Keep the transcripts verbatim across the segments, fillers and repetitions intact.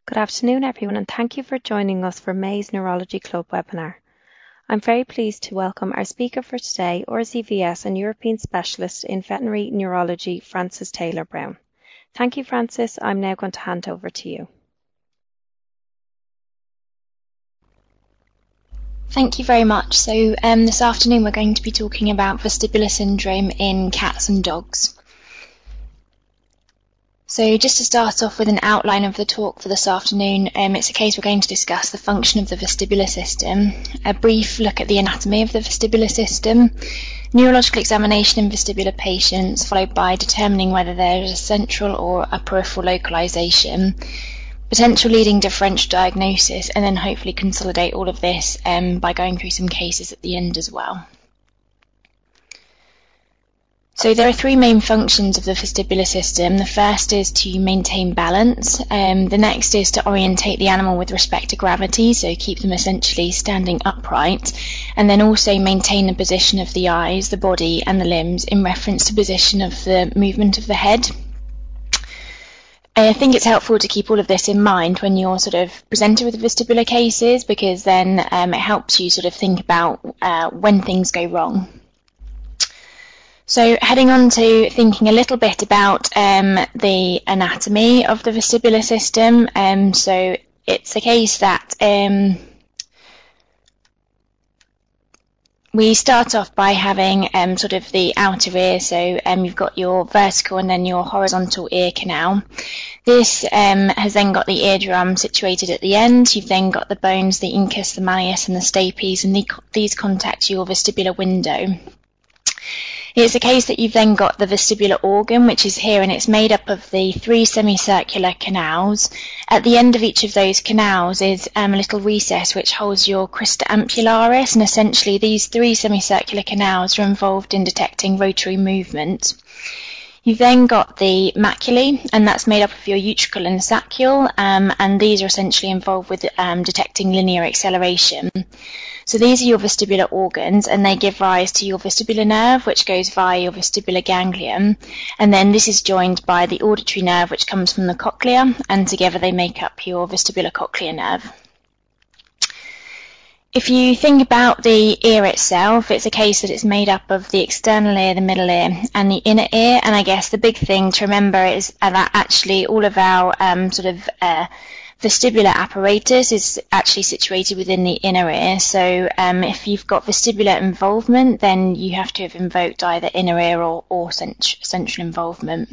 Good afternoon, everyone, and thank you for joining us for May's Neurology Club webinar. I'm very pleased to welcome our speaker for today, R Z V S and European Specialist in Veterinary Neurology, Frances Taylor-Brown. Thank you, Frances. I'm now going to hand over to you. Thank you very much. So um, this afternoon we're going to be talking about vestibular syndrome in cats and dogs. So just to start off with an outline of the talk for this afternoon, um, it's a case we're going to discuss the function of the vestibular system, a brief look at the anatomy of the vestibular system, neurological examination in vestibular patients, followed by determining whether there is a central or a peripheral localization, potential leading differential diagnosis, and then hopefully consolidate all of this um, by going through some cases at the end as well. So there are three main functions of the vestibular system. The first is to maintain balance. Um, the next is to orientate the animal with respect to gravity, so keep them essentially standing upright, and then also maintain the position of the eyes, the body, and the limbs in reference to position of the movement of the head. I think it's helpful to keep all of this in mind when you're sort of presented with vestibular cases, because then um, it helps you sort of think about uh, when things go wrong. So heading on to thinking a little bit about um, the anatomy of the vestibular system. Um, so it's a case that um, we start off by having um, sort of the outer ear. So um, you've got your vertical and then your horizontal ear canal. This um, has then got the eardrum situated at the end. You've then got the bones, the incus, the malleus, and the stapes, and the, these contact your vestibular window. It's a case that you've then got the vestibular organ, which is here, and it's made up of the three semicircular canals. At the end of each of those canals is um, a little recess which holds your crista ampullaris, and essentially these three semicircular canals are involved in detecting rotary movement. You've then got the maculae, and that's made up of your utricle and saccule, um, and these are essentially involved with um, detecting linear acceleration. So these are your vestibular organs, and they give rise to your vestibular nerve, which goes via your vestibular ganglion, and then this is joined by the auditory nerve, which comes from the cochlea, and together they make up your vestibular cochlear nerve. If you think about the ear itself, it's a case that it's made up of the external ear, the middle ear, and the inner ear. And I guess the big thing to remember is that actually all of our um, sort of uh, vestibular apparatus is actually situated within the inner ear. So um, if you've got vestibular involvement, then you have to have invoked either inner ear or, or cent- central involvement.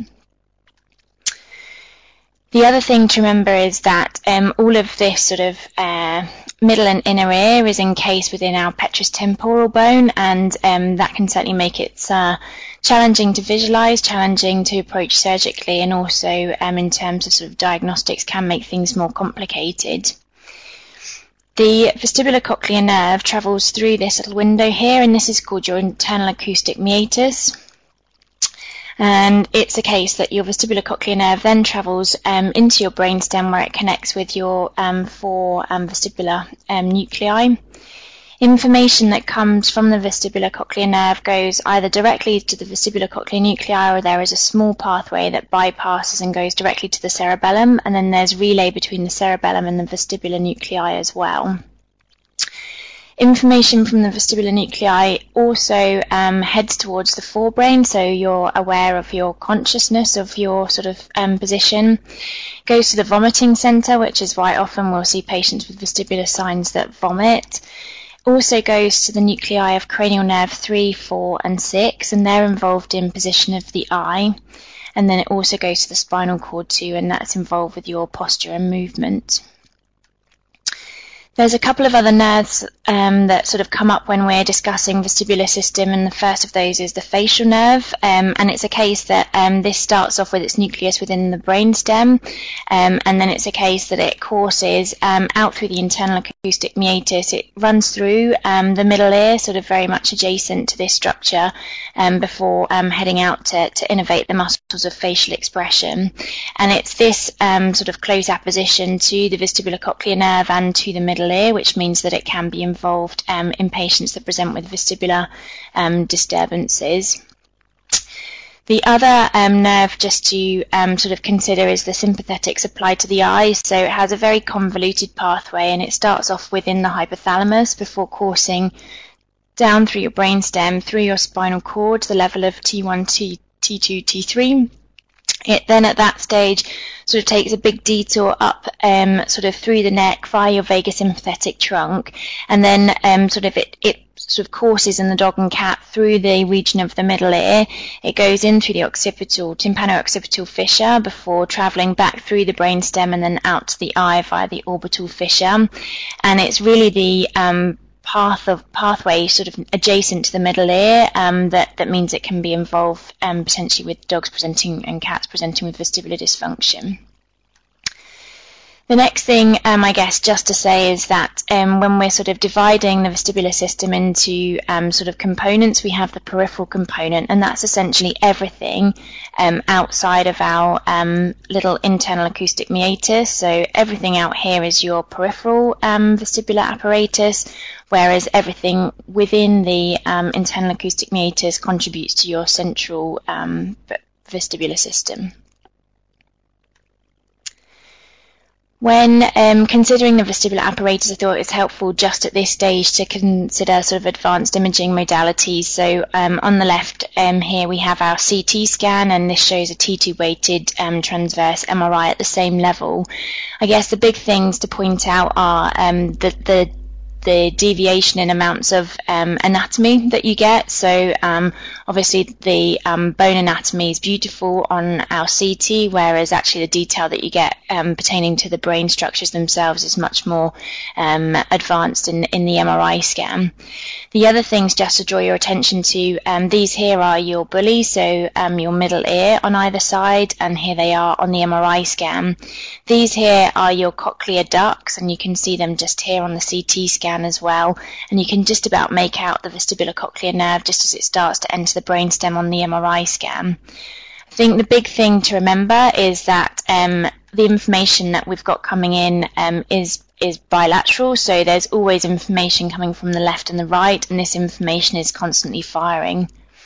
The other thing to remember is that um, all of this sort of uh, middle and inner ear is encased within our petrous temporal bone, and um, that can certainly make it uh, challenging to visualize, challenging to approach surgically, and also um, in terms of sort of diagnostics can make things more complicated. The vestibular cochlear nerve travels through this little window here, and this is called your internal acoustic meatus. And it's a case that your vestibular cochlear nerve then travels um, into your brainstem, where it connects with your um, four um, vestibular um, nuclei. Information that comes from the vestibular cochlear nerve goes either directly to the vestibular cochlear nuclei, or there is a small pathway that bypasses and goes directly to the cerebellum, and then there's relay between the cerebellum and the vestibular nuclei as well. Information from the vestibular nuclei also um, heads towards the forebrain, so you're aware of your consciousness of your sort of um, position. Goes to the vomiting center, which is why often we'll see patients with vestibular signs that vomit. Also goes to the nuclei of cranial nerve three, four, and six, and they're involved in position of the eye. And then it also goes to the spinal cord too, and that's involved with your posture and movement. There's a couple of other nerves um, that sort of come up when we're discussing vestibular system, and the first of those is the facial nerve, um, and it's a case that um, this starts off with its nucleus within the brainstem, um, and then it's a case that it courses um, out through the internal acoustic meatus. It runs through um, the middle ear, sort of very much adjacent to this structure, um, before um, heading out to, to innervate the muscles of facial expression. And it's this um, sort of close apposition to the vestibular cochlear nerve and to the middle ear, which means that it can be involved um, in patients that present with vestibular um, disturbances. The other um, nerve just to um, sort of consider is the sympathetic supply to the eye. So it has a very convoluted pathway, and it starts off within the hypothalamus before coursing down through your brainstem, through your spinal cord to the level of T one, T, T2, T three. It then at that stage sort of takes a big detour up um, sort of through the neck via your vagus sympathetic trunk, and then um, sort of it, it sort of courses in the dog and cat through the region of the middle ear. It goes in through the occipital, tympano-occipital fissure before travelling back through the brainstem and then out to the eye via the orbital fissure. And it's really the um, path of pathway sort of adjacent to the middle ear um, that, that means it can be involved um, potentially with dogs presenting and cats presenting with vestibular dysfunction. The next thing, um, I guess, just to say is that um, when we're sort of dividing the vestibular system into um, sort of components, we have the peripheral component, and that's essentially everything um, outside of our um, little internal acoustic meatus. So everything out here is your peripheral um, vestibular apparatus, whereas everything within the um, internal acoustic meatus contributes to your central um, vestibular system. When um, considering the vestibular apparatus, I thought it was helpful just at this stage to consider sort of advanced imaging modalities. So um, on the left um, here we have our C T scan, and this shows a T two weighted um, transverse M R I at the same level. I guess the big things to point out are um, the, the the deviation in amounts of um, anatomy that you get. So um, obviously the um, bone anatomy is beautiful on our C T, whereas actually the detail that you get um, pertaining to the brain structures themselves is much more um, advanced in, in the M R I scan. The other things just to draw your attention to, um, these here are your bullies, so um, your middle ear on either side, and here they are on the M R I scan. These here are your cochlear ducts, and you can see them just here on the C T scan as well, and you can just about make out the vestibular cochlear nerve just as it starts to enter the brainstem on the M R I scan. I think the big thing to remember is that um, the information that we've got coming in um, is is bilateral, so there's always information coming from the left and the right, and this information is constantly firing.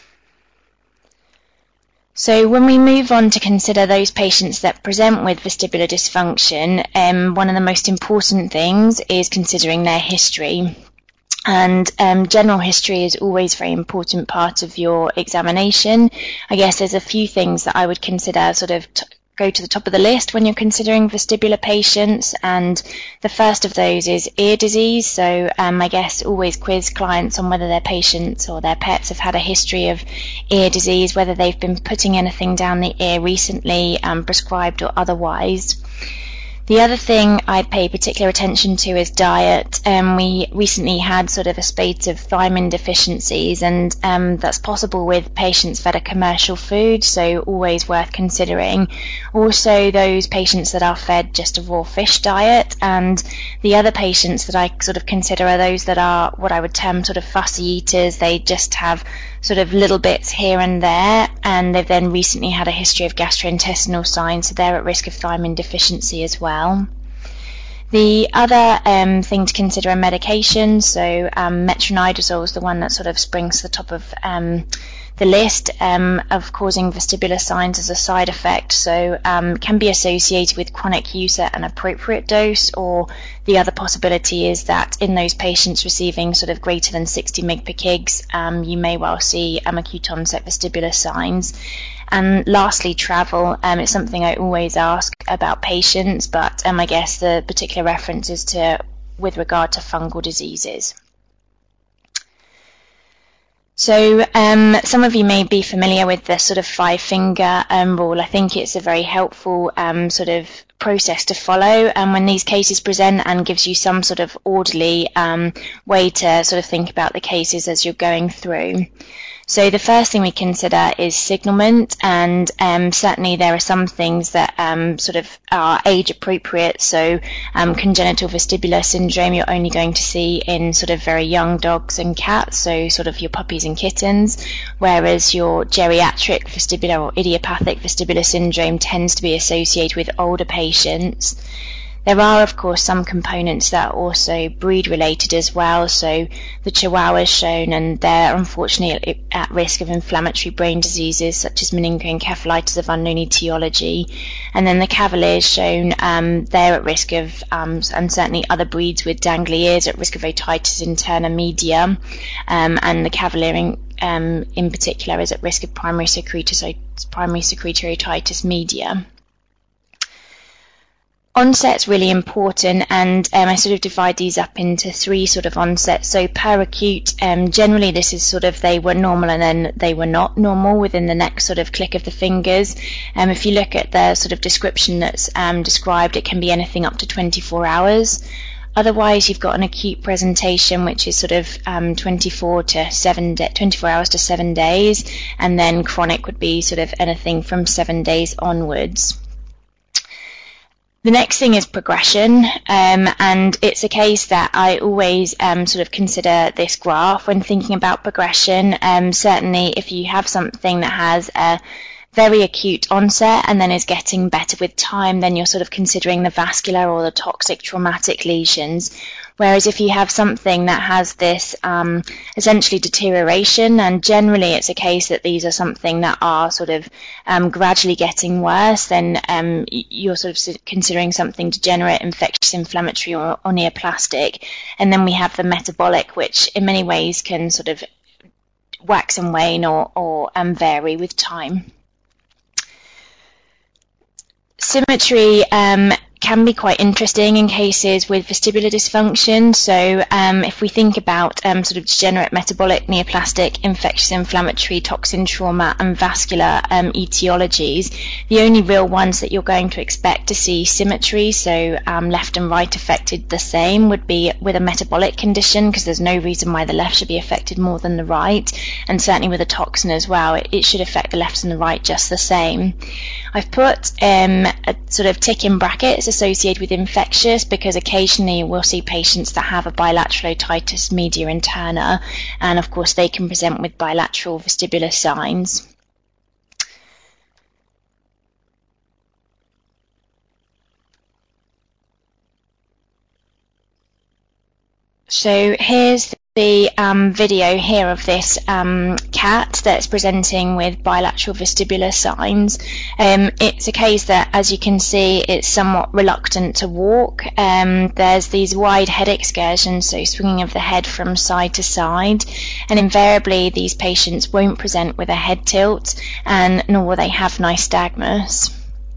So when we move on to consider those patients that present with vestibular dysfunction, um, one of the most important things is considering their history. And um, general history is always a very important part of your examination. I guess there's a few things that I would consider sort of t- go to the top of the list when you're considering vestibular patients, and the first of those is ear disease. So um, I guess always quiz clients on whether their patients or their pets have had a history of ear disease, whether they've been putting anything down the ear recently, um, prescribed or otherwise. The other thing I'd pay particular attention to is diet. Um, we recently had sort of a spate of thiamine deficiencies, and um, that's possible with patients fed a commercial food, so always worth considering. Also those patients that are fed just a raw fish diet, and the other patients that I sort of consider are those that are what I would term sort of fussy eaters. They just have sort of little bits here and there, and they've then recently had a history of gastrointestinal signs, so they're at risk of thiamine deficiency as well. The other um, thing to consider are medications. So um, metronidazole is the one that sort of springs to the top of um, the list um, of causing vestibular signs as a side effect. So um, can be associated with chronic use at an appropriate dose, or the other possibility is that in those patients receiving sort of greater than sixty milligrams per kilogram, um, you may well see um, acute onset vestibular signs. And lastly, travel. Um, it's something I always ask about patients, but um, I guess the particular reference is to with regard to fungal diseases. So um, some of you may be familiar with the sort of five finger um, rule. I think it's a very helpful um, sort of process to follow um, when these cases present, and gives you some sort of orderly um, way to sort of think about the cases as you're going through. So the first thing we consider is signalment, and um, certainly there are some things that um, sort of are age appropriate. So um, congenital vestibular syndrome you're only going to see in sort of very young dogs and cats, so sort of your puppies and kittens, whereas your geriatric vestibular or idiopathic vestibular syndrome tends to be associated with older patients. There are, of course, some components that are also breed-related as well. So the Chihuahua is shown, and they're unfortunately at risk of inflammatory brain diseases such as meningoencephalitis of unknown etiology. And then the Cavalier is shown, um, they're at risk of, um, and certainly other breeds with dangly ears at risk of otitis interna media. Um, and the Cavalier in, um, in particular is at risk of primary secretory, primary secretory otitis media. Onset's really important, and um, I sort of divide these up into three sort of onsets. So per acute, um, generally this is sort of they were normal and then they were not normal within the next sort of click of the fingers. Um, if you look at the sort of description that's um, described, it can be anything up to twenty-four hours. Otherwise, you've got an acute presentation, which is sort of um, twenty-four to seven, de- twenty-four hours to seven days, and then chronic would be sort of anything from seven days onwards. The next thing is progression, um, and it's a case that I always um, sort of consider this graph when thinking about progression. Um, certainly, if you have something that has a very acute onset and then is getting better with time, then you're sort of considering the vascular or the toxic traumatic lesions. Whereas if you have something that has this um, essentially deterioration, and generally it's a case that these are something that are sort of um, gradually getting worse, then um, you're sort of considering something degenerate, infectious, inflammatory, or, or neoplastic. And then we have the metabolic, which in many ways can sort of wax and wane or, or um, vary with time. Symmetry um, can be quite interesting in cases with vestibular dysfunction. So um, if we think about um, sort of degenerate, metabolic, neoplastic, infectious, inflammatory, toxin, trauma, and vascular um, etiologies, the only real ones that you're going to expect to see symmetry, so um, left and right affected the same, would be with a metabolic condition, because there's no reason why the left should be affected more than the right, and certainly with a toxin as well, it, it should affect the left and the right just the same. I've put um, a sort of tick in brackets associated with infectious, because occasionally we'll see patients that have a bilateral otitis media interna, and of course they can present with bilateral vestibular signs. So here's the um, video here of this um, cat that's presenting with bilateral vestibular signs. Um, it's a case that, as you can see, it's somewhat reluctant to walk. Um, there's these wide head excursions, so swinging of the head from side to side, and invariably these patients won't present with a head tilt, and nor will they have nystagmus.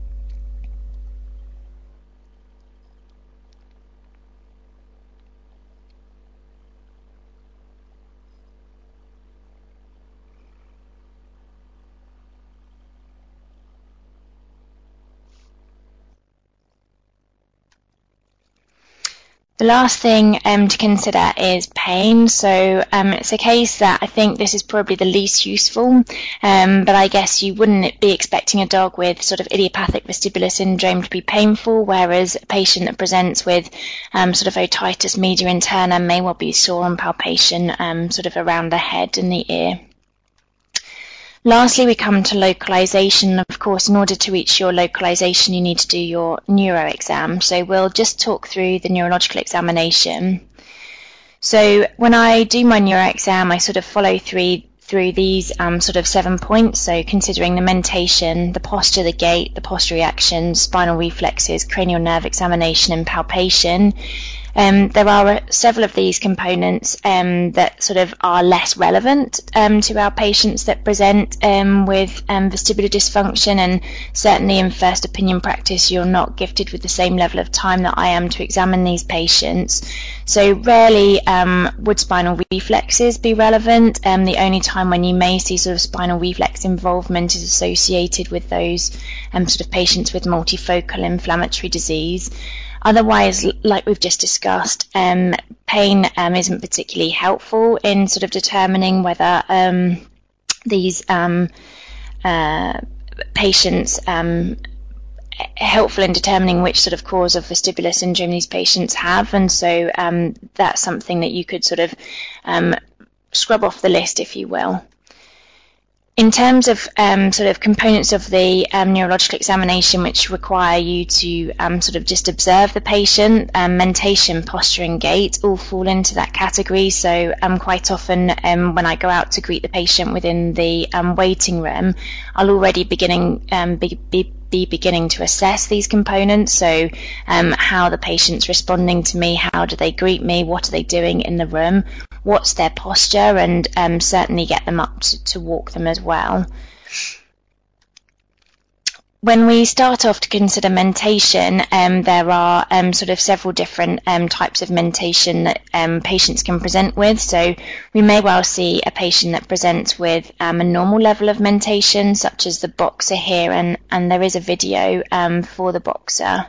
The last thing um, to consider is pain. So um, it's a case that I think this is probably the least useful, um, but I guess you wouldn't be expecting a dog with sort of idiopathic vestibular syndrome to be painful, whereas a patient that presents with um, sort of otitis media interna may well be sore on palpation um, sort of around the head and the ear. Lastly, we come to localization. Of course, in order to reach your localization, you need to do your neuro exam. So we'll just talk through the neurological examination. So when I do my neuro exam, I sort of follow through through these um, sort of seven points. So considering the mentation, the posture, the gait, the posture reactions, spinal reflexes, cranial nerve examination, and palpation. Um, there are several of these components um, that sort of are less relevant um, to our patients that present um, with um, vestibular dysfunction, and certainly in first opinion practice you're not gifted with the same level of time that I am to examine these patients. So rarely um, would spinal reflexes be relevant. Um, the only time when you may see sort of spinal reflex involvement is associated with those um, sort of patients with multifocal inflammatory disease. Otherwise, like we've just discussed, um, pain um, isn't particularly helpful in sort of determining whether um, these um, uh, patients um, helpful in determining which sort of cause of vestibular syndrome these patients have, and so um, that's something that you could sort of um, scrub off the list, if you will. In terms of um, sort of components of the um, neurological examination which require you to um, sort of just observe the patient, um, mentation, posture and gait all fall into that category. So um, quite often um, when I go out to greet the patient within the um, waiting room, I'll already beginning um, be, be be beginning to assess these components. So um, how the patient's responding to me, how do they greet me, what are they doing in the room, what's their posture, and um, certainly get them up to, to walk them as well. When we start off to consider mentation, um, there are um, sort of several different um, types of mentation that um, patients can present with. So we may well see a patient that presents with um, a normal level of mentation, such as the boxer here, and, and there is a video um, for the boxer.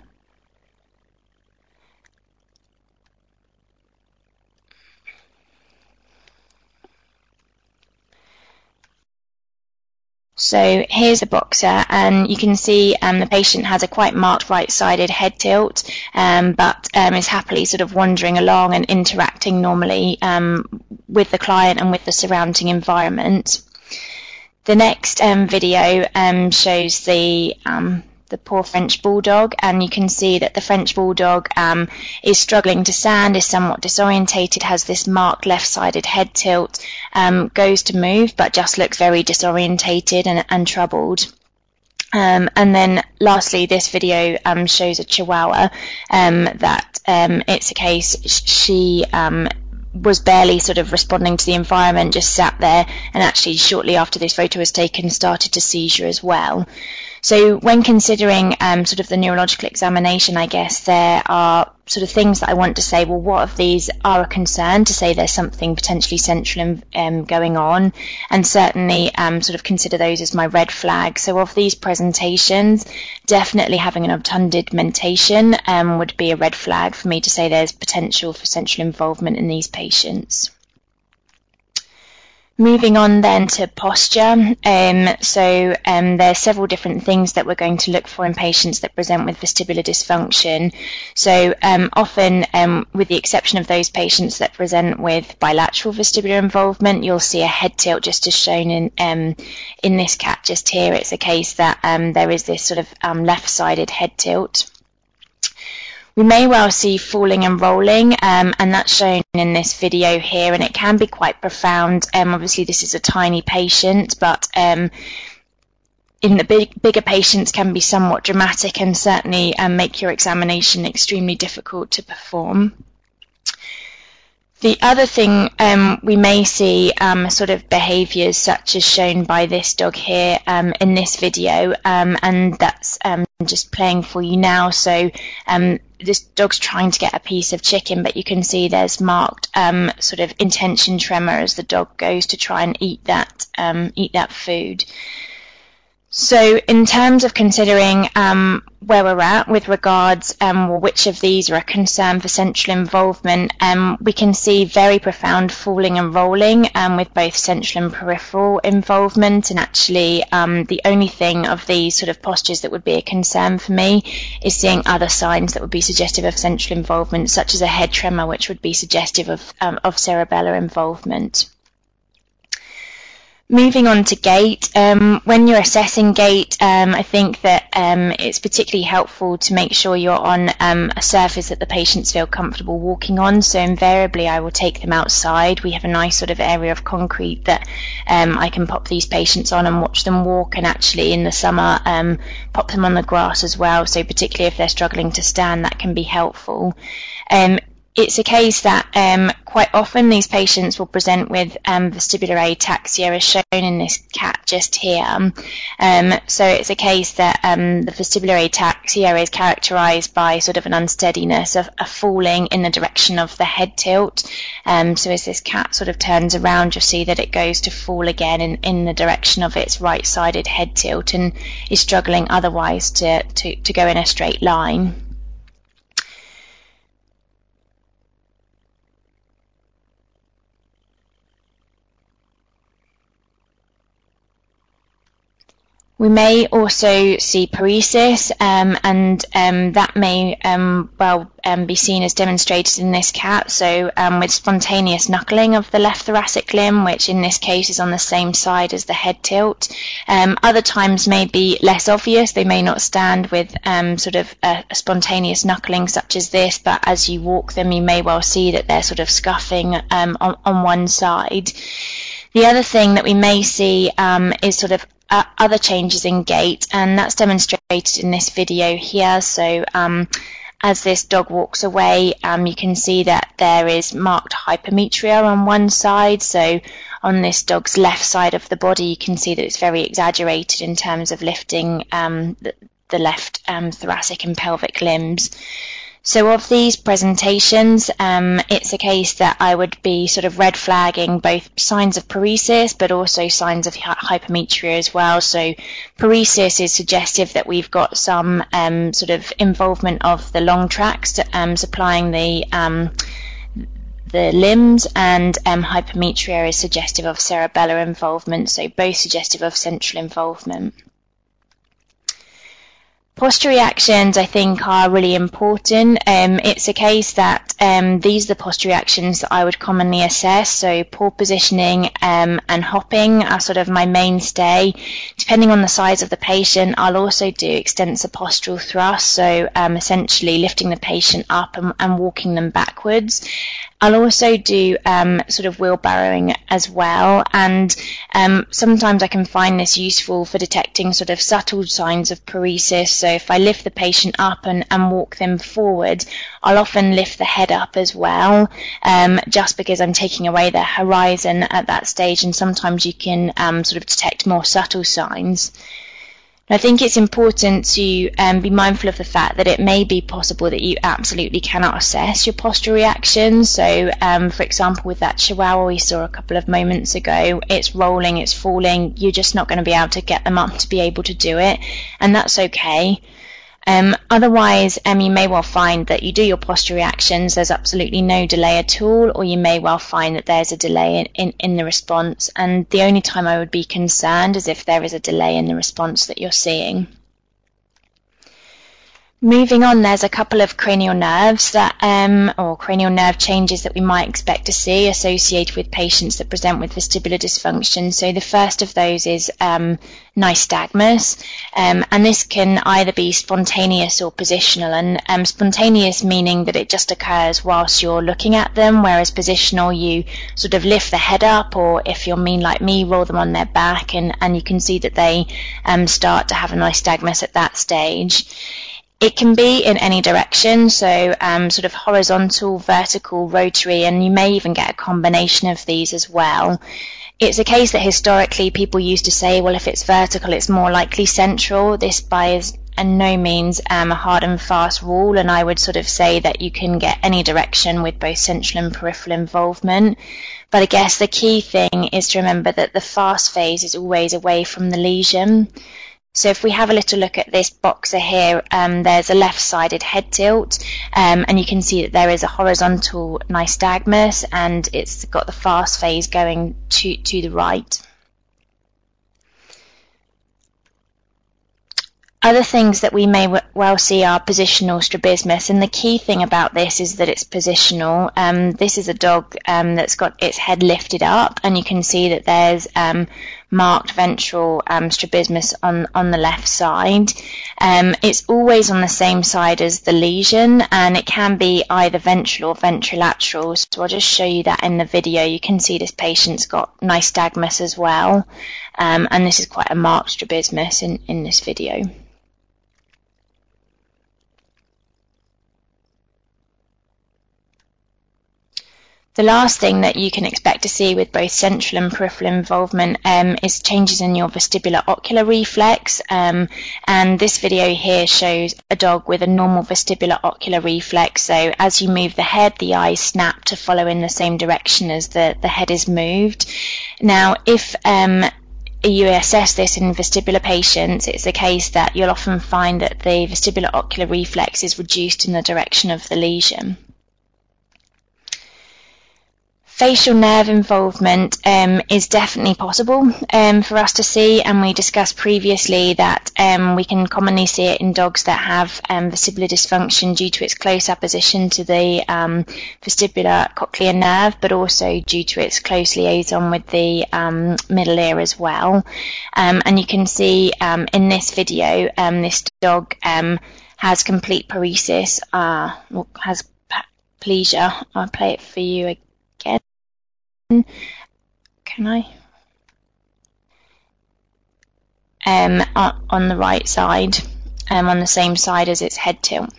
So here's a boxer, and you can see um, the patient has a quite marked right-sided head tilt, um, but um, is happily sort of wandering along and interacting normally um, with the client and with the surrounding environment. The next um, video um, shows the um, the poor French bulldog, and you can see that the French bulldog um, is struggling to stand, is somewhat disorientated, has this marked left-sided head tilt, um, goes to move but just looks very disorientated and, and troubled. Um, and then lastly, this video um, shows a Chihuahua um, that um, it's a case she um, was barely sort of responding to the environment, just sat there, and actually shortly after this photo was taken started to seizure as well. So when considering um, sort of the neurological examination, I guess there are sort of things that I want to say, well, what of these are a concern to say there's something potentially central um, going on, and certainly um, sort of consider those as my red flags. So of these presentations, definitely having an obtunded mentation um, would be a red flag for me to say there's potential for central involvement in these patients. Moving on then to posture, um, so um, there are several different things that we're going to look for in patients that present with vestibular dysfunction. So um, often, um, with the exception of those patients that present with bilateral vestibular involvement, you'll see a head tilt just as shown in um, in this cat just here. It's a case that um, there is this sort of um, left-sided head tilt. We may well see falling and rolling, um, and that's shown in this video here, and it can be quite profound. Um, obviously, this is a tiny patient, but um, in the big, bigger patients can be somewhat dramatic and certainly um, make your examination extremely difficult to perform. The other thing um, we may see um, sort of behaviours such as shown by this dog here um, in this video, um, and that's um, just playing for you now. So um, this dog's trying to get a piece of chicken, but you can see there's marked um, sort of intention tremor as the dog goes to try and eat that um, eat that food. So in terms of considering um, where we're at with regards um, well, which of these are a concern for central involvement, um, we can see very profound falling and rolling um, with both central and peripheral involvement, and actually um, the only thing of these sort of postures that would be a concern for me is seeing other signs that would be suggestive of central involvement, such as a head tremor, which would be suggestive of, um, of cerebellar involvement. Moving on to gait, um, when you're assessing gait, um, I think that um, it's particularly helpful to make sure you're on um, a surface that the patients feel comfortable walking on. So invariably I will take them outside. We have a nice sort of area of concrete that um, I can pop these patients on and watch them walk, and actually in the summer um, pop them on the grass as well. So particularly if they're struggling to stand, that can be helpful. Um, It's a case that um, quite often these patients will present with um, vestibular ataxia, as shown in this cat just here. Um, so it's a case that um, the vestibular ataxia is characterized by sort of an unsteadiness of a falling in the direction of the head tilt. Um, so as this cat sort of turns around, you'll see that it goes to fall again in, in the direction of its right-sided head tilt, and is struggling otherwise to, to, to go in a straight line. We may also see paresis, um, and um, that may um, well um, be seen as demonstrated in this cat, so um, with spontaneous knuckling of the left thoracic limb, which in this case is on the same side as the head tilt. Um, other times may be less obvious. They may not stand with um, sort of a, a spontaneous knuckling such as this, but as you walk them you may well see that they're sort of scuffing um, on, on one side. The other thing that we may see um, is sort of uh, other changes in gait, and that's demonstrated in this video here. So um, as this dog walks away, um, you can see that there is marked hypermetria on one side. So on this dog's left side of the body, you can see that it's very exaggerated in terms of lifting um, the, the left um, thoracic and pelvic limbs. So of these presentations, um, it's a case that I would be sort of red flagging both signs of paresis but also signs of hypermetria as well. So paresis is suggestive that we've got some um, sort of involvement of the long tracts um, supplying the um, the limbs, and um, hypermetria is suggestive of cerebellar involvement, so both suggestive of central involvement. Posture reactions, I think, are really important. Um, it's a case that um, these are the posture reactions that I would commonly assess. So poor positioning um, and hopping are sort of my mainstay. Depending on the size of the patient, I'll also do extensor postural thrust, so um, essentially lifting the patient up and, and walking them backwards. I'll also do um, sort of wheelbarrowing as well, and um, sometimes I can find this useful for detecting sort of subtle signs of paresis. So if I lift the patient up and, and walk them forward, I'll often lift the head up as well, um, just because I'm taking away their horizon at that stage, and sometimes you can um, sort of detect more subtle signs. I think it's important to um, be mindful of the fact that it may be possible that you absolutely cannot assess your posture reactions. So, um, for example, with that Chihuahua we saw a couple of moments ago, it's rolling, it's falling, you're just not going to be able to get them up to be able to do it, and that's okay. Um, otherwise, um, you may well find that you do your posture reactions, there's absolutely no delay at all, or you may well find that there's a delay in, in, in the response, and the only time I would be concerned is if there is a delay in the response that you're seeing. Moving on, there's a couple of cranial nerves that, um, or cranial nerve changes that we might expect to see associated with patients that present with vestibular dysfunction. So the first of those is um, nystagmus, um, and this can either be spontaneous or positional. And um, spontaneous meaning that it just occurs whilst you're looking at them, whereas positional, you sort of lift the head up, or if you're mean like me, roll them on their back, and, and you can see that they um, start to have a nystagmus at that stage. It can be in any direction, so um, sort of horizontal, vertical, rotary, and you may even get a combination of these as well. It's a case that historically people used to say, well, if it's vertical, it's more likely central. This by and no means um, a hard and fast rule, and I would sort of say that you can get any direction with both central and peripheral involvement. But I guess the key thing is to remember that the fast phase is always away from the lesion. So if we have a little look at this boxer here, um, there's a left-sided head tilt, um, and you can see that there is a horizontal nystagmus, and it's got the fast phase going to, to the right. Other things that we may w well see are positional strabismus, and the key thing about this is that it's positional. Um, this is a dog um, that's got its head lifted up, and you can see that there's um, marked ventral um, strabismus on, on the left side. Um, it's always on the same side as the lesion, and it can be either ventral or ventrolateral. So I'll just show you that in the video. You can see this patient's got nystagmus as well, um, and this is quite a marked strabismus in, in this video. The last thing that you can expect to see with both central and peripheral involvement um, is changes in your vestibular ocular reflex, um, and this video here shows a dog with a normal vestibular ocular reflex. So as you move the head, the eyes snap to follow in the same direction as the, the head is moved. Now, if um, you assess this in vestibular patients, it's a case that you'll often find that the vestibular ocular reflex is reduced in the direction of the lesion. Facial nerve involvement um, is definitely possible um, for us to see, and we discussed previously that um, we can commonly see it in dogs that have um, vestibular dysfunction due to its close apposition to the um, vestibular cochlear nerve, but also due to its close liaison with the um, middle ear as well. Um, and you can see um, in this video, um, this dog um, has complete paresis, uh, has plegia. I'll play it for you again. Can I? Um, on the right side, um, on the same side as its head tilt.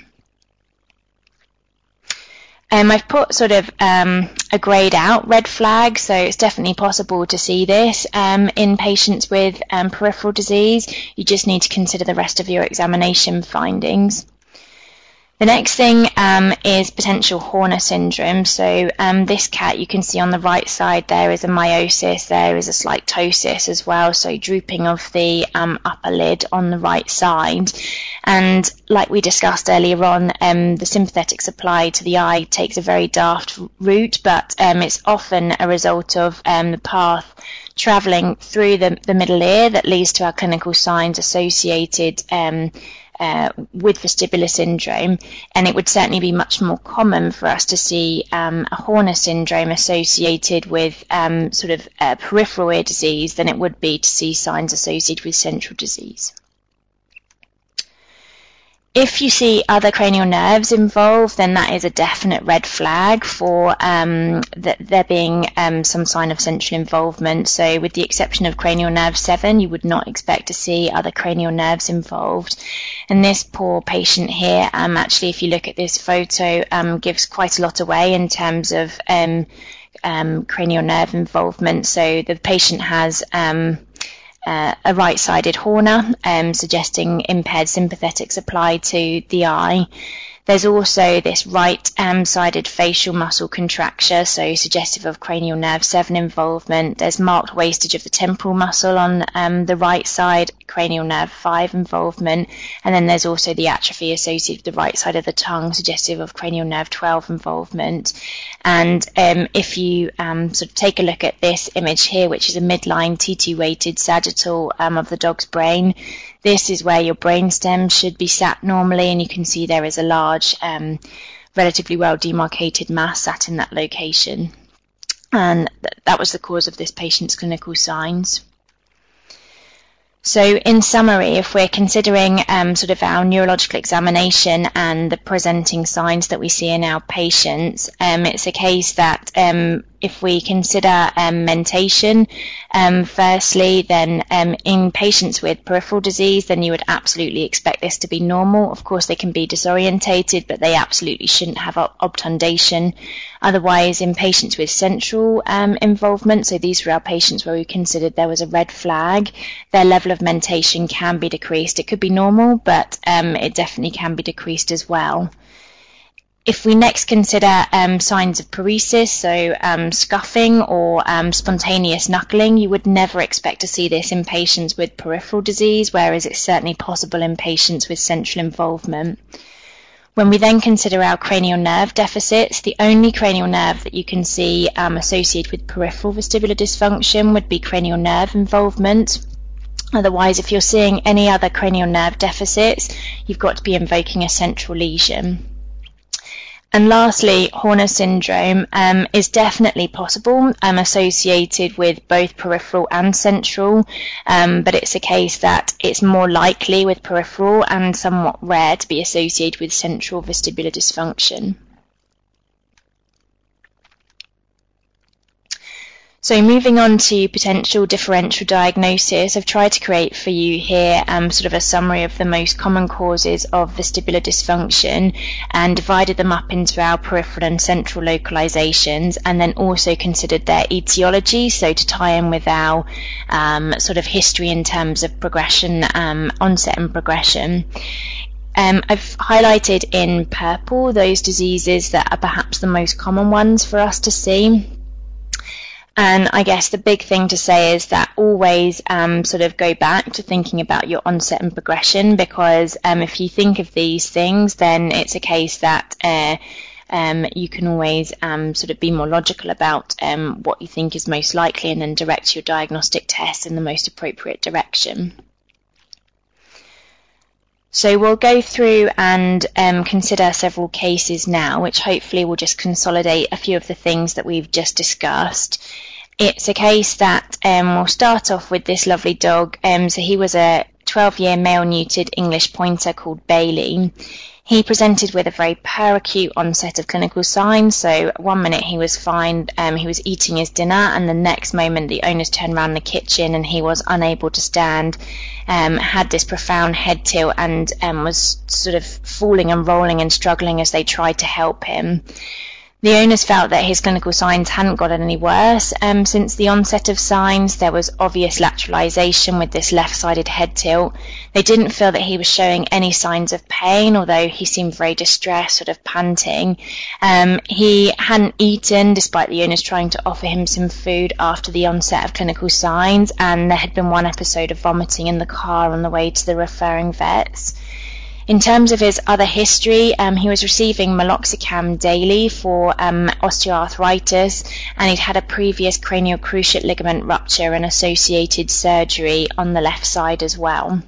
Um, I've put sort of um, a greyed out red flag, so it's definitely possible to see this um, in patients with um, peripheral disease. You just need to consider the rest of your examination findings. The next thing um, is potential Horner syndrome. So um, this cat, you can see on the right side there is a meiosis, there is a slight ptosis as well, so drooping of the um, upper lid on the right side. And like we discussed earlier on, um, the sympathetic supply to the eye takes a very daft route, but um, it's often a result of um, the path travelling through the, the middle ear that leads to our clinical signs associated um, Uh, with vestibular syndrome, and it would certainly be much more common for us to see um, a Horner syndrome associated with um, sort of uh, peripheral ear disease than it would be to see signs associated with central disease. If you see other cranial nerves involved, then that is a definite red flag for um, that there being um, some sign of central involvement. So with the exception of cranial nerve seven, you would not expect to see other cranial nerves involved. And this poor patient here, um, actually, if you look at this photo, um, gives quite a lot away in terms of um, um, cranial nerve involvement. So the patient has um, Uh, a right-sided Horner, um, suggesting impaired sympathetic supply to the eye. There's also this right-sided um, facial muscle contracture, so suggestive of cranial nerve seven involvement. There's marked wastage of the temporal muscle on um, the right side, cranial nerve five involvement, and then there's also the atrophy associated with the right side of the tongue, suggestive of cranial nerve twelve involvement. And um, if you um, sort of take a look at this image here, which is a midline T two weighted sagittal um, of the dog's brain, this is where your brainstem should be sat normally, and you can see there is a large, um, relatively well demarcated mass sat in that location. And th that was the cause of this patient's clinical signs. So in summary, if we're considering um, sort of our neurological examination and the presenting signs that we see in our patients, um, it's a case that um, if we consider um, mentation, um, firstly, then um, in patients with peripheral disease, then you would absolutely expect this to be normal. Of course, they can be disorientated, but they absolutely shouldn't have ob obtundation. Otherwise, in patients with central um, involvement, so these were our patients where we considered there was a red flag, their level of mentation can be decreased. It could be normal, but um, it definitely can be decreased as well. If we next consider um, signs of paresis, so um, scuffing or um, spontaneous knuckling, you would never expect to see this in patients with peripheral disease, whereas it's certainly possible in patients with central involvement. When we then consider our cranial nerve deficits, the only cranial nerve that you can see um, associated with peripheral vestibular dysfunction would be cranial nerve involvement. Otherwise, if you're seeing any other cranial nerve deficits, you've got to be invoking a central lesion. And lastly, Horner syndrome um, is definitely possible, um, associated with both peripheral and central, um, but it's a case that it's more likely with peripheral and somewhat rare to be associated with central vestibular dysfunction. So moving on to potential differential diagnosis, I've tried to create for you here um, sort of a summary of the most common causes of vestibular dysfunction and divided them up into our peripheral and central localizations, and then also considered their etiology, so to tie in with our um, sort of history in terms of progression, um, onset and progression. Um, I've highlighted in purple those diseases that are perhaps the most common ones for us to see. And I guess the big thing to say is that always um, sort of go back to thinking about your onset and progression, because um, if you think of these things, then it's a case that uh, um, you can always um, sort of be more logical about um, what you think is most likely and then direct your diagnostic test in the most appropriate direction. So we'll go through and um, consider several cases now, which hopefully will just consolidate a few of the things that we've just discussed. It's a case that um, we'll start off with this lovely dog. Um, so he was a twelve-year male-neutered English pointer called Bailey. He presented with a very peracute onset of clinical signs. So one minute he was fine, um, he was eating his dinner, and the next moment the owners turned around the kitchen and he was unable to stand, um, had this profound head tilt and um, was sort of falling and rolling and struggling as they tried to help him. The owners felt that his clinical signs hadn't gotten any worse um, since the onset of signs. There was obvious lateralization with this left-sided head tilt. They didn't feel that he was showing any signs of pain, although he seemed very distressed, sort of panting. Um, he hadn't eaten, despite the owners trying to offer him some food after the onset of clinical signs, and there had been one episode of vomiting in the car on the way to the referring vets. In terms of his other history, um, he was receiving meloxicam daily for um, osteoarthritis, and he'd had a previous cranial cruciate ligament rupture and associated surgery on the left side as well.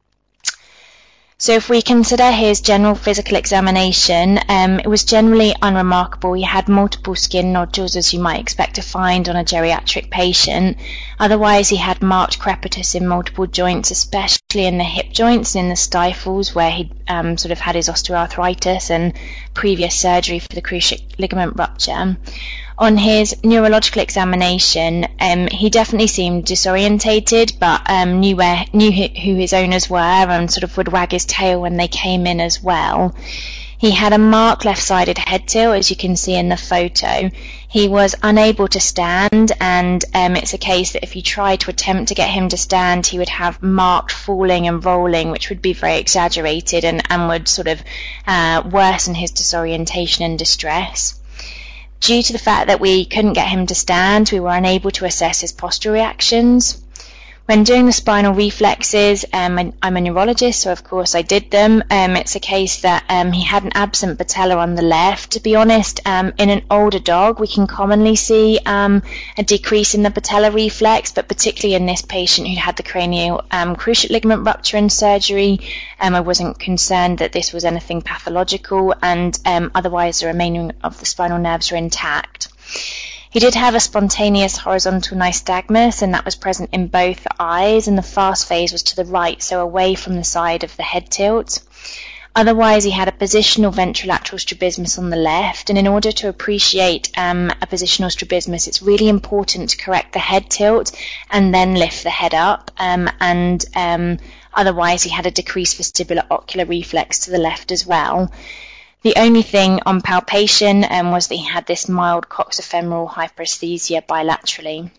So if we consider his general physical examination, um, it was generally unremarkable. He had multiple skin nodules, as you might expect to find on a geriatric patient. Otherwise, he had marked crepitus in multiple joints, especially in the hip joints and in the stifles, where he um, sort of had his osteoarthritis and previous surgery for the cruciate ligament rupture. On his neurological examination, um, he definitely seemed disorientated, but um, knew where knew who his owners were and sort of would wag his tail when they came in as well. He had a marked left-sided head tilt, as you can see in the photo. He was unable to stand, and um, it's a case that if you tried to attempt to get him to stand, he would have marked falling and rolling, which would be very exaggerated and, and would sort of uh, worsen his disorientation and distress. Due to the fact that we couldn't get him to stand, we were unable to assess his postural reactions. When doing the spinal reflexes, um, I'm a neurologist, so of course I did them. Um, it's a case that um, he had an absent patella on the left. To be honest, um, in an older dog, we can commonly see um, a decrease in the patella reflex, but particularly in this patient who had the cranial um, cruciate ligament rupture and surgery, um, I wasn't concerned that this was anything pathological, and um, otherwise the remaining of the spinal nerves were intact. He did have a spontaneous horizontal nystagmus, and that was present in both eyes, and the fast phase was to the right, so away from the side of the head tilt. Otherwise, he had a positional ventrolateral strabismus on the left, and in order to appreciate um, a positional strabismus, it's really important to correct the head tilt and then lift the head up, um, and um, otherwise he had a decreased vestibular ocular reflex to the left as well. The only thing on palpation um, was that he had this mild coxofemoral hyperesthesia bilaterally.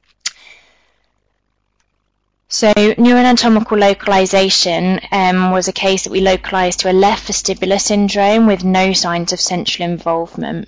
So neuroanatomical localization um, was a case that we localized to a left vestibular syndrome with no signs of central involvement.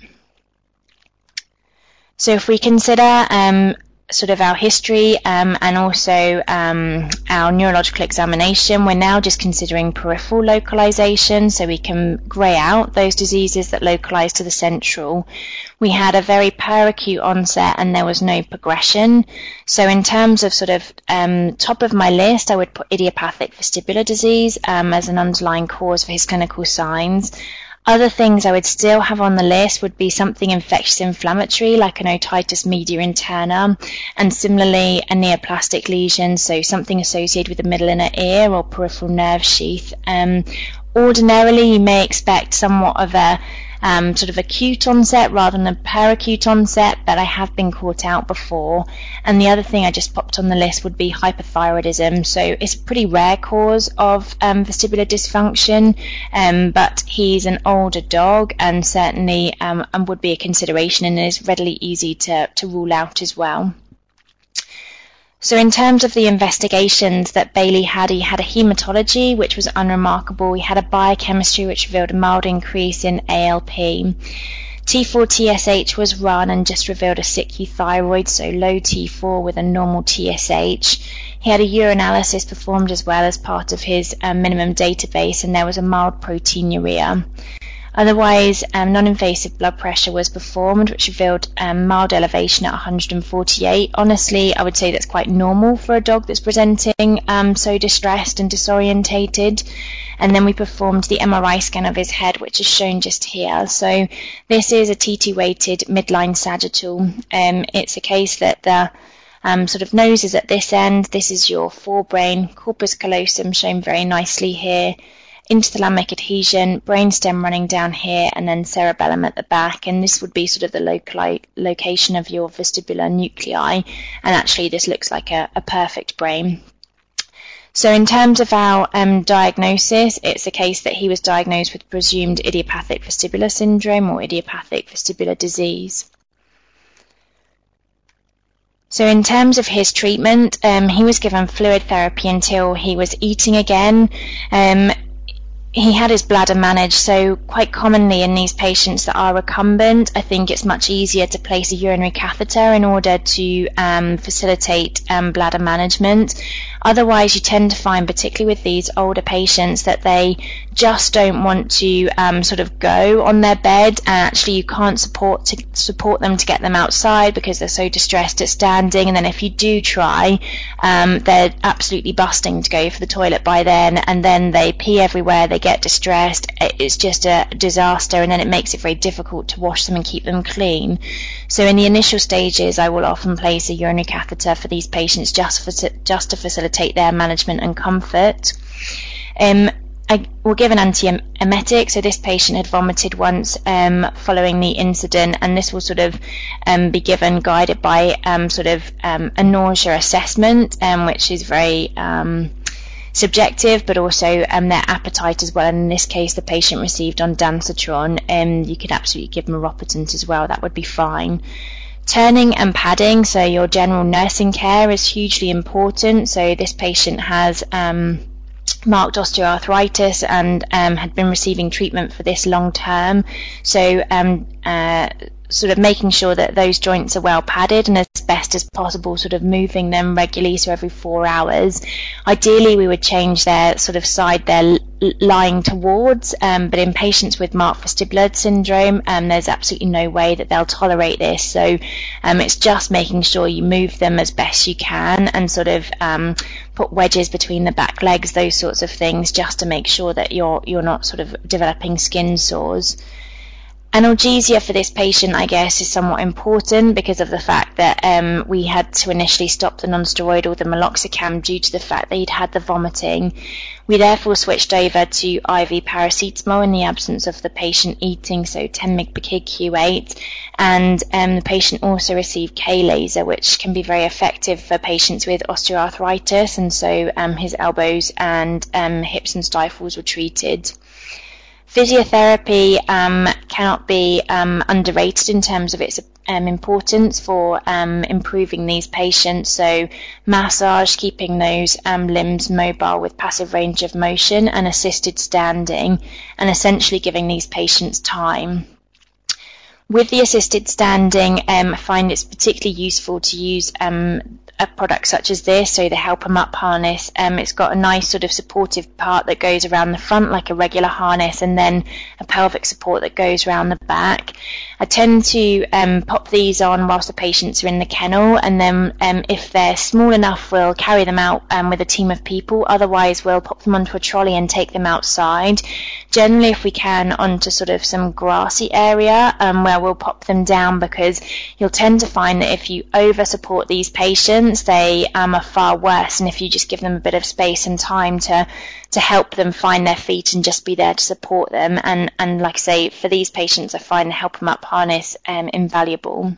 So if we consider um, sort of our history um, and also um, our neurological examination, we're now just considering peripheral localization, so we can grey out those diseases that localize to the central. We had a very peracute onset and there was no progression. So in terms of sort of um, top of my list, I would put idiopathic vestibular disease um, as an underlying cause for his clinical signs. Other things I would still have on the list would be something infectious inflammatory, like an otitis media interna, and similarly a neoplastic lesion, so something associated with the middle inner ear or peripheral nerve sheath. Um, ordinarily, you may expect somewhat of a um, sort of acute onset rather than a peracute onset, but I have been caught out before. And the other thing I just popped on the list would be hypothyroidism. So it's a pretty rare cause of um, vestibular dysfunction, um, but he's an older dog and certainly um, and would be a consideration and is readily easy to, to rule out as well. So in terms of the investigations that Bailey had, he had a hematology, which was unremarkable. He had a biochemistry, which revealed a mild increase in A L P. T four T S H was run and just revealed a sick euthyroid, so low T four with a normal T S H. He had a urinalysis performed as well as part of his um, minimum database, and there was a mild proteinuria. Otherwise, um, non-invasive blood pressure was performed, which revealed um, mild elevation at one hundred forty-eight. Honestly, I would say that's quite normal for a dog that's presenting um, so distressed and disorientated. And then we performed the M R I scan of his head, which is shown just here. So this is a T T-weighted midline sagittal. Um, it's a case that the um, sort of nose is at this end. This is your forebrain, corpus callosum shown very nicely here. Interthalamic adhesion, brainstem running down here, and then cerebellum at the back, and this would be sort of the local location of your vestibular nuclei, and actually this looks like a, a perfect brain. So in terms of our um, diagnosis, it's a case that he was diagnosed with presumed idiopathic vestibular syndrome or idiopathic vestibular disease. So in terms of his treatment, um, he was given fluid therapy until he was eating again. Um, He had his bladder managed, so quite commonly in these patients that are recumbent, I think it's much easier to place a urinary catheter in order to um, facilitate um, bladder management. Otherwise, you tend to find, particularly with these older patients, that they just don't want to um, sort of go on their bed, and actually you can't support to support them to get them outside because they're so distressed at standing. And then if you do try, um, they're absolutely busting to go for the toilet by then, and then they pee everywhere, they get distressed. It's just a disaster, and then it makes it very difficult to wash them and keep them clean. So in the initial stages, I will often place a urinary catheter for these patients just for just to facilitate their management and comfort. Um, I will give an antiemetic. So this patient had vomited once um, following the incident, and this will sort of um, be given guided by um, sort of um, a nausea assessment, um, which is very um, subjective, but also um, their appetite as well. And in this case, the patient received ondansetron, and um, you could absolutely give them a Ropitant as well. That would be fine. Turning and padding, so your general nursing care is hugely important. So this patient has um, marked osteoarthritis and um, had been receiving treatment for this long term. So um, uh, sort of making sure that those joints are well padded and as best as possible, sort of moving them regularly, so every four hours. Ideally, we would change their sort of side they're lying towards, um, but in patients with marked vestibular syndrome, um, there's absolutely no way that they'll tolerate this. So um, it's just making sure you move them as best you can and sort of um, put wedges between the back legs, those sorts of things, just to make sure that you're you're not sort of developing skin sores. Analgesia for this patient, I guess, is somewhat important because of the fact that um, we had to initially stop the non-steroidal, the meloxicam, due to the fact that he'd had the vomiting. We therefore switched over to I V paracetamol in the absence of the patient eating, so ten milligrams per kilogram Q eight, and um, the patient also received K-laser, which can be very effective for patients with osteoarthritis, and so um, his elbows and um, hips and stifles were treated. Physiotherapy um, cannot be um, underrated in terms of its um, importance for um, improving these patients. So massage, keeping those um, limbs mobile with passive range of motion, and assisted standing, and essentially giving these patients time. With the assisted standing, um, I find it's particularly useful to use um, a product such as this, so the Help 'em Up harness. Um, it's got a nice sort of supportive part that goes around the front like a regular harness, and then a pelvic support that goes around the back. I tend to um, pop these on whilst the patients are in the kennel, and then um, if they're small enough, we'll carry them out um, with a team of people. Otherwise, we'll pop them onto a trolley and take them outside. Generally, if we can, onto sort of some grassy area um, where we'll pop them down, because you'll tend to find that if you over support these patients, they um, are far worse, and if you just give them a bit of space and time to to help them find their feet and just be there to support them, and and like I say, for these patients, I find the Help 'em Up harness um, invaluable.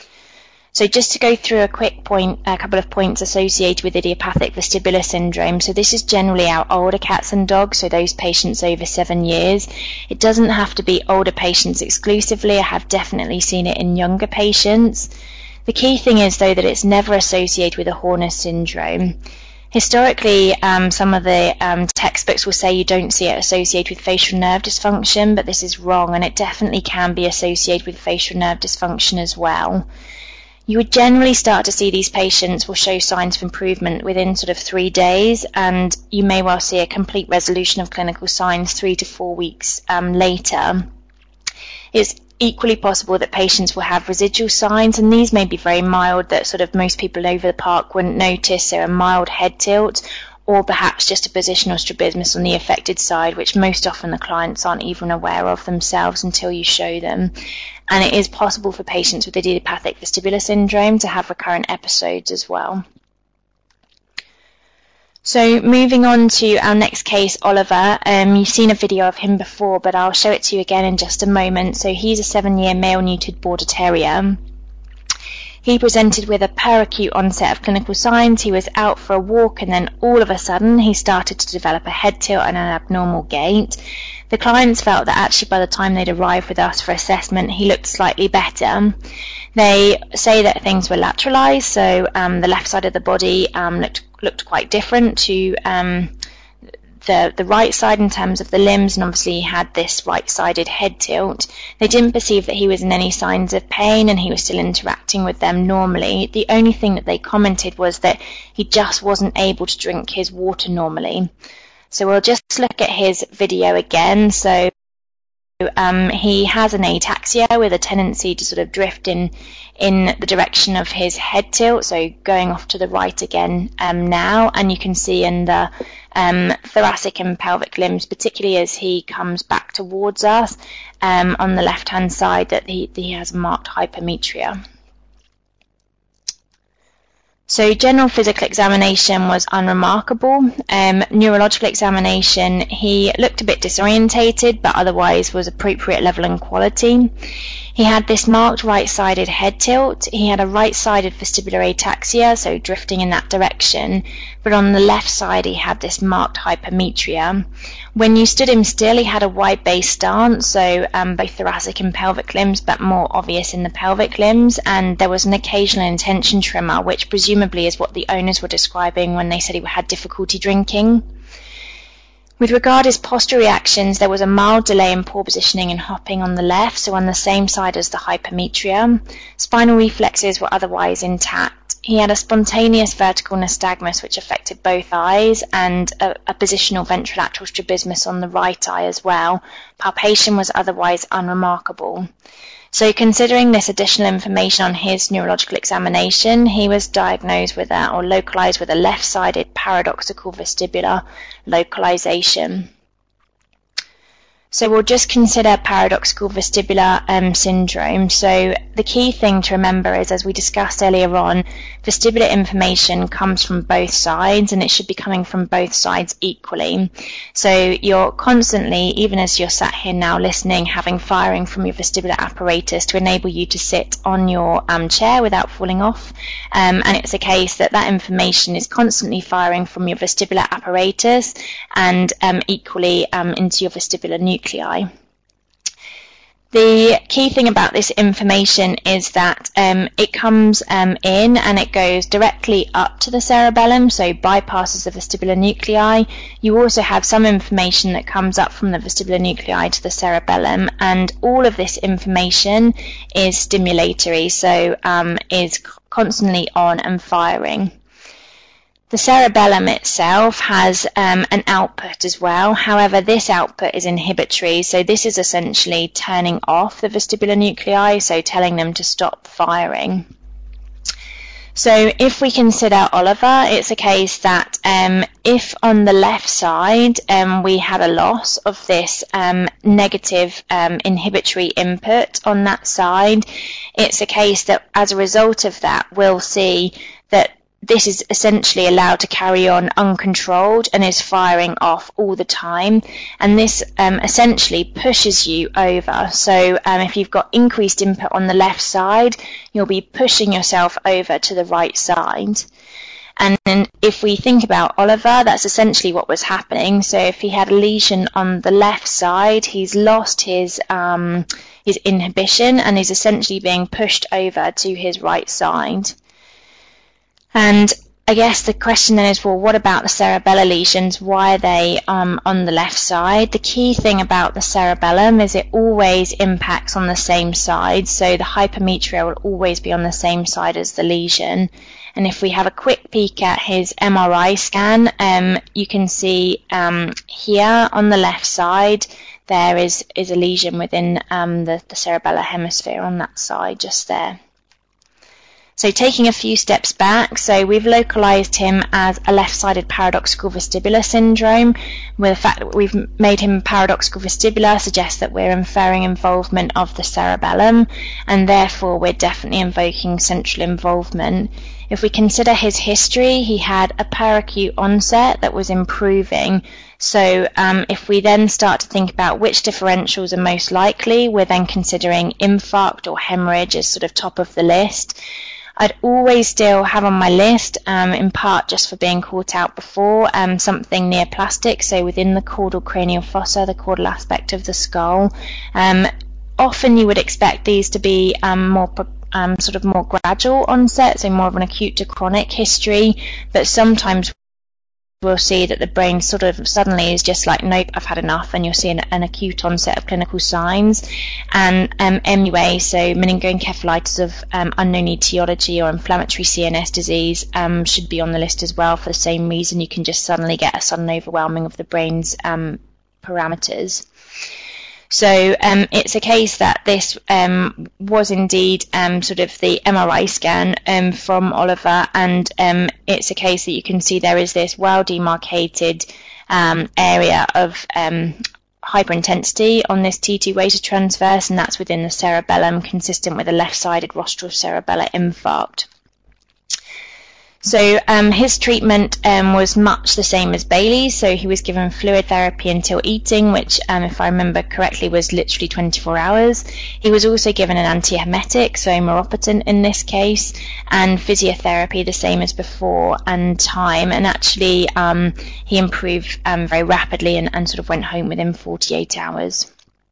So just to go through a quick point, a couple of points associated with idiopathic vestibular syndrome. So this is generally our older cats and dogs, so those patients over seven years. It doesn't have to be older patients exclusively. I have definitely seen it in younger patients. The key thing is, though, that it's never associated with a Horner syndrome. Historically, um, some of the um, textbooks will say you don't see it associated with facial nerve dysfunction, but this is wrong, and it definitely can be associated with facial nerve dysfunction as well. You would generally start to see these patients will show signs of improvement within sort of three days, and you may well see a complete resolution of clinical signs three to four weeks um, later. It's equally possible that patients will have residual signs, and these may be very mild that sort of most people over the park wouldn't notice. So a mild head tilt, or perhaps just a positional strabismus on the affected side, which most often the clients aren't even aware of themselves until you show them. And it is possible for patients with idiopathic vestibular syndrome to have recurrent episodes as well. So moving on to our next case, Oliver. Um, you've seen a video of him before, but I'll show it to you again in just a moment. So he's a seven-year male-neutered border terrier. He presented with a peracute onset of clinical signs. He was out for a walk, and then all of a sudden he started to develop a head tilt and an abnormal gait. The clients felt that actually by the time they'd arrived with us for assessment, he looked slightly better. They say that things were lateralized, so um, the left side of the body um, looked looked quite different to um, the the right side in terms of the limbs, and obviously he had this right-sided head tilt. They didn't perceive that he was in any signs of pain, and he was still interacting with them normally. The only thing that they commented was that he just wasn't able to drink his water normally. So we'll just look at his video again. So um, he has an ataxia with a tendency to sort of drift in in the direction of his head tilt, so going off to the right again um, now, and you can see in the um, thoracic and pelvic limbs, particularly as he comes back towards us um, on the left hand side, that he, that he has marked hypermetria. So general physical examination was unremarkable. Um, neurological examination, he looked a bit disorientated, but otherwise was appropriate level and quality. He had this marked right-sided head tilt. He had a right-sided vestibular ataxia, so drifting in that direction, but on the left side he had this marked hypermetria. When you stood him still, he had a wide-based stance, so um, both thoracic and pelvic limbs, but more obvious in the pelvic limbs, and there was an occasional intention tremor, which presumably is what the owners were describing when they said he had difficulty drinking. With regard to his posture reactions, there was a mild delay in poor positioning and hopping on the left, so on the same side as the hypermetria. Spinal reflexes were otherwise intact. He had a spontaneous vertical nystagmus which affected both eyes, and a, a positional ventrolateral strabismus on the right eye as well. Palpation was otherwise unremarkable. So considering this additional information on his neurological examination, he was diagnosed with a, or localized with a left-sided paradoxical vestibular localization. So we'll just consider paradoxical vestibular um, syndrome. So the key thing to remember is, as we discussed earlier on, vestibular information comes from both sides, and it should be coming from both sides equally. So you're constantly, even as you're sat here now listening, having firing from your vestibular apparatus to enable you to sit on your um, chair without falling off. Um, and it's a case that that information is constantly firing from your vestibular apparatus and um, equally um, into your vestibular nucleus. Nuclei. The key thing about this information is that um, it comes um, in and it goes directly up to the cerebellum, so bypasses the vestibular nuclei. You also have some information that comes up from the vestibular nuclei to the cerebellum, and all of this information is stimulatory, so um, is constantly on and firing. The cerebellum itself has um, an output as well. However, this output is inhibitory, so this is essentially turning off the vestibular nuclei, so telling them to stop firing. So if we consider Oliver, it's a case that um, if on the left side um, we had a loss of this um, negative um, inhibitory input on that side, it's a case that as a result of that we'll see that this is essentially allowed to carry on uncontrolled and is firing off all the time, and this um, essentially pushes you over. So um, if you've got increased input on the left side, you'll be pushing yourself over to the right side. And then if we think about Oliver, that's essentially what was happening. So if he had a lesion on the left side, he's lost his um, his inhibition and is essentially being pushed over to his right side. And I guess the question then is, well, what about the cerebellar lesions? Why are they um, on the left side? The key thing about the cerebellum is it always impacts on the same side, so the hypermetria will always be on the same side as the lesion. And if we have a quick peek at his M R I scan, um, you can see um, here on the left side there is, is a lesion within um, the, the cerebellar hemisphere on that side, just there. So taking a few steps back, so we've localized him as a left-sided paradoxical vestibular syndrome, with the fact that we've made him paradoxical vestibular suggests that we're inferring involvement of the cerebellum, and therefore we're definitely invoking central involvement. If we consider his history, he had a peracute onset that was improving. So um, if we then start to think about which differentials are most likely, we're then considering infarct or hemorrhage as sort of top of the list. I'd always still have on my list, um, in part just for being caught out before, um, something neoplastic, so within the caudal cranial fossa, the caudal aspect of the skull. Um, often you would expect these to be um, more um, sort of more gradual onset, so more of an acute to chronic history, but sometimes we'll see that the brain sort of suddenly is just like, nope, I've had enough, and you'll see an, an acute onset of clinical signs. And um, M U A, so meningoencephalitis of um, unknown etiology or inflammatory C N S disease, um, should be on the list as well for the same reason. You can just suddenly get a sudden overwhelming of the brain's um, parameters. So um, it's a case that this um, was indeed um, sort of the M R I scan um, from Oliver, and um, it's a case that you can see there is this well demarcated um, area of um, hyperintensity on this T two waiter transverse, and that's within the cerebellum, consistent with a left-sided rostral cerebellar infarct. So um, his treatment um, was much the same as Bailey's. So he was given fluid therapy until eating, which, um, if I remember correctly, was literally twenty-four hours. He was also given an antiemetic, so meropenem in this case, and physiotherapy the same as before, and time. And actually, um, he improved um, very rapidly and, and sort of went home within forty-eight hours.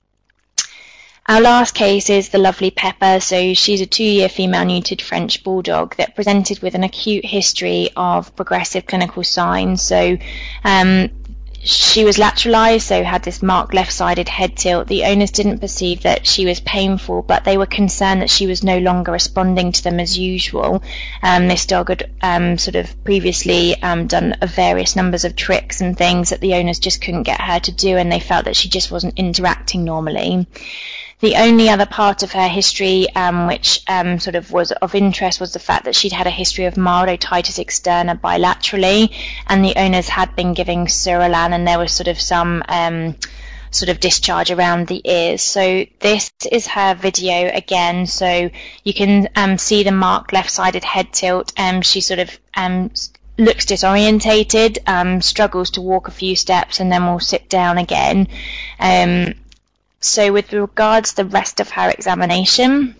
Our last case is the lovely Pepper. So she's a two-year female neutered French bulldog that presented with an acute history of progressive clinical signs. So um, she was lateralized, so had this marked left-sided head tilt. The owners didn't perceive that she was painful, but they were concerned that she was no longer responding to them as usual. Um, this dog had um, sort of previously um, done various numbers of tricks and things that the owners just couldn't get her to do, and they felt that she just wasn't interacting normally. The only other part of her history um, which um, sort of was of interest was the fact that she'd had a history of mild otitis externa bilaterally, and the owners had been giving Suralan, and there was sort of some um, sort of discharge around the ears. So this is her video again. So you can um, see the marked left-sided head tilt. Um, she sort of um, looks disorientated, um, struggles to walk a few steps, and then will sit down again. Um, So with regards to the rest of her examination,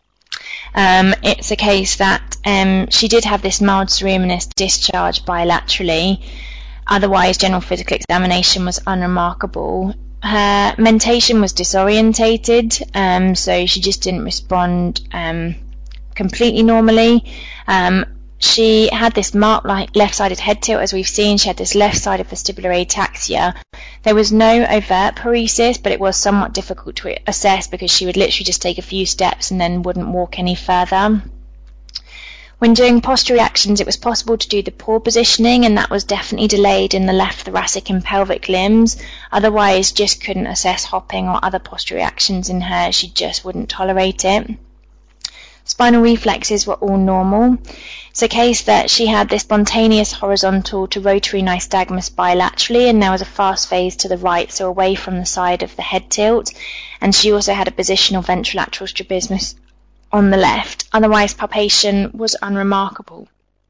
um, it's a case that um, she did have this mild ceruminous discharge bilaterally. Otherwise, general physical examination was unremarkable. Her mentation was disorientated, um, so she just didn't respond um, completely normally. Um, She had this marked like left-sided head tilt, as we've seen. She had this left-sided vestibular ataxia. There was no overt paresis, but it was somewhat difficult to assess because she would literally just take a few steps and then wouldn't walk any further. When doing posture reactions, it was possible to do the paw positioning, and that was definitely delayed in the left thoracic and pelvic limbs. Otherwise, just couldn't assess hopping or other posture reactions in her. She just wouldn't tolerate it. Spinal reflexes were all normal. It's a case that she had this spontaneous horizontal to rotary nystagmus bilaterally, and there was a fast phase to the right, so away from the side of the head tilt. And she also had a positional ventrolateral strabismus on the left. Otherwise, palpation was unremarkable.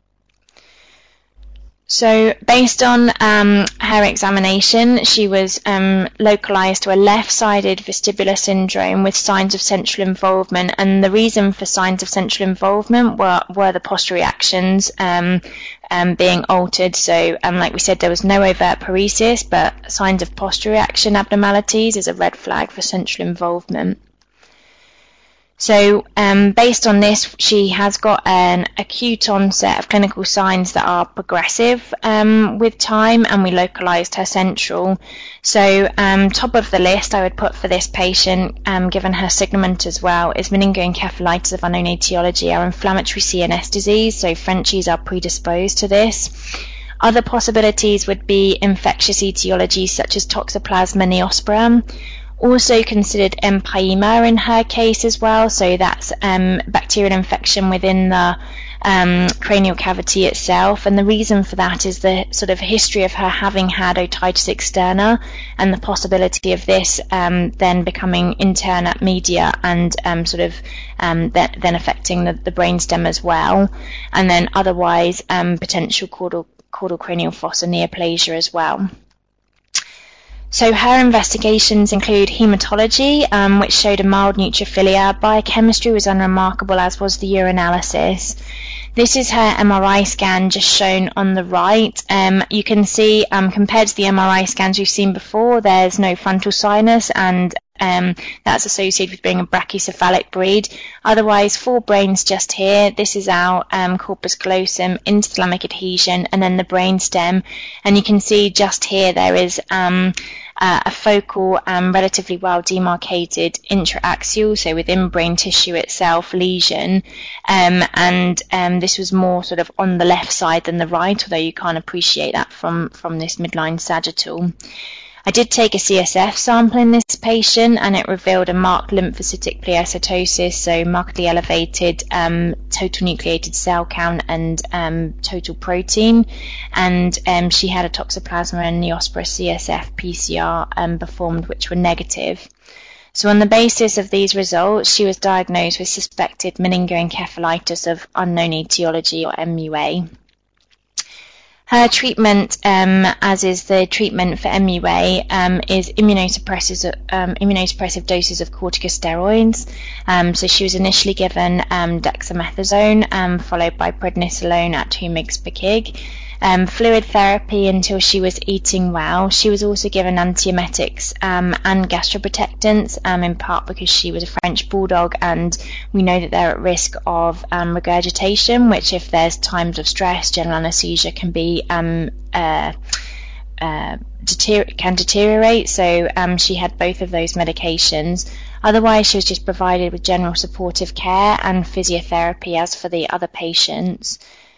So based on um, her examination, she was um, localized to a left-sided vestibular syndrome with signs of central involvement, and the reason for signs of central involvement were, were the posture reactions um, um, being altered. So um, like we said, there was no overt paresis, but signs of posture reaction abnormalities is a red flag for central involvement. So um, based on this, she has got an acute onset of clinical signs that are progressive um, with time, and we localized her central. So um, top of the list I would put for this patient, um, given her signalement as well, is meningoencephalitis of unknown etiology, our inflammatory C N S disease. So Frenchies are predisposed to this. Other possibilities would be infectious etiologies such as Toxoplasma neosporum, Also considered empyema in her case as well, so that's um, bacterial infection within the um, cranial cavity itself, and the reason for that is the sort of history of her having had otitis externa and the possibility of this um, then becoming interna media and um, sort of um, th- then affecting the, the brainstem as well, and then otherwise um, potential caudal, caudal cranial fossa neoplasia as well. So her investigations include haematology, um, which showed a mild neutrophilia. Biochemistry was unremarkable, as was the urinalysis. This is her M R I scan just shown on the right. Um, you can see, um, compared to the M R I scans we've seen before, there's no frontal sinus, and um, that's associated with being a brachycephalic breed. Otherwise, four brains just here. This is our um, corpus callosum, intothalamic adhesion, and then the brainstem. And you can see just here there is um, uh, a focal, um, relatively well demarcated intraaxial, so within brain tissue itself, lesion. Um, and um, this was more sort of on the left side than the right, although you can't appreciate that from, from this midline sagittal. I did take a C S F sample in this patient, and it revealed a marked lymphocytic pleocytosis, so markedly elevated um, total nucleated cell count and um, total protein, and um, she had a toxoplasma and Neospora C S F P C R um, performed, which were negative. So on the basis of these results, she was diagnosed with suspected meningoencephalitis of unknown etiology, or M U A. Her treatment, um, as is the treatment for M U A, um, is immunosuppressive, um, immunosuppressive doses of corticosteroids. Um, so she was initially given um, dexamethasone, um, followed by prednisolone at two milligrams per kilogram. Um, fluid therapy until she was eating well. She was also given antiemetics um, and gastroprotectants, um, in part because she was a French bulldog, and we know that they're at risk of um, regurgitation, which, if there's times of stress, general anesthesia can be um, uh, uh, deter- can deteriorate. So um, she had both of those medications. Otherwise, she was just provided with general supportive care and physiotherapy as for the other patients.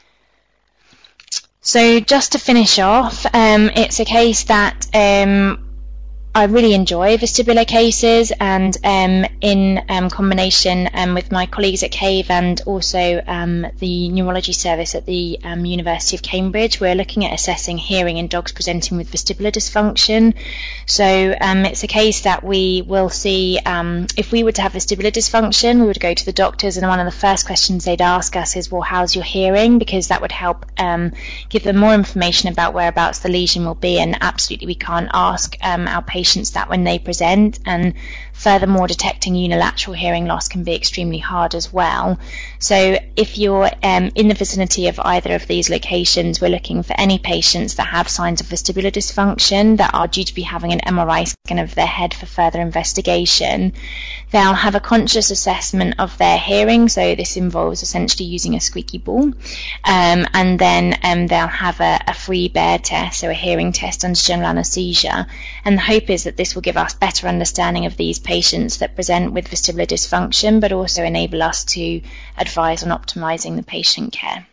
So just to finish off, um, it's a case that um, I really enjoy vestibular cases, and um, in um, combination um, with my colleagues at CAVE and also um, the neurology service at the um, University of Cambridge, we're looking at assessing hearing in dogs presenting with vestibular dysfunction. So um, it's a case that we will see, um, if we were to have vestibular dysfunction, we would go to the doctors, and one of the first questions they'd ask us is, well, how's your hearing? Because that would help um, give them more information about whereabouts the lesion will be, and absolutely we can't ask um, our patients that when they present, and furthermore, detecting unilateral hearing loss can be extremely hard as well. So if you're um, in the vicinity of either of these locations, we're looking for any patients that have signs of vestibular dysfunction that are due to be having an M R I scan of their head for further investigation. They'll have a conscious assessment of their hearing, so this involves essentially using a squeaky ball, um, and then um, they'll have a, a free bear test, so a hearing test under general anaesthesia, and the hope is that this will give us better understanding of these patients that present with vestibular dysfunction, but also enable us to advise on optimising the patient care.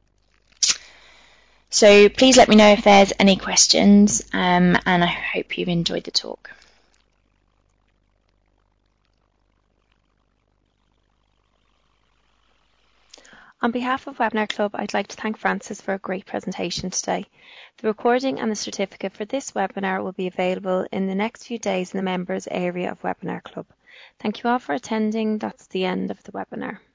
So please let me know if there's any questions, um, and I hope you've enjoyed the talk. On behalf of Webinar Club, I'd like to thank Frances for a great presentation today. The recording and the certificate for this webinar will be available in the next few days in the members area of Webinar Club. Thank you all for attending. That's the end of the webinar.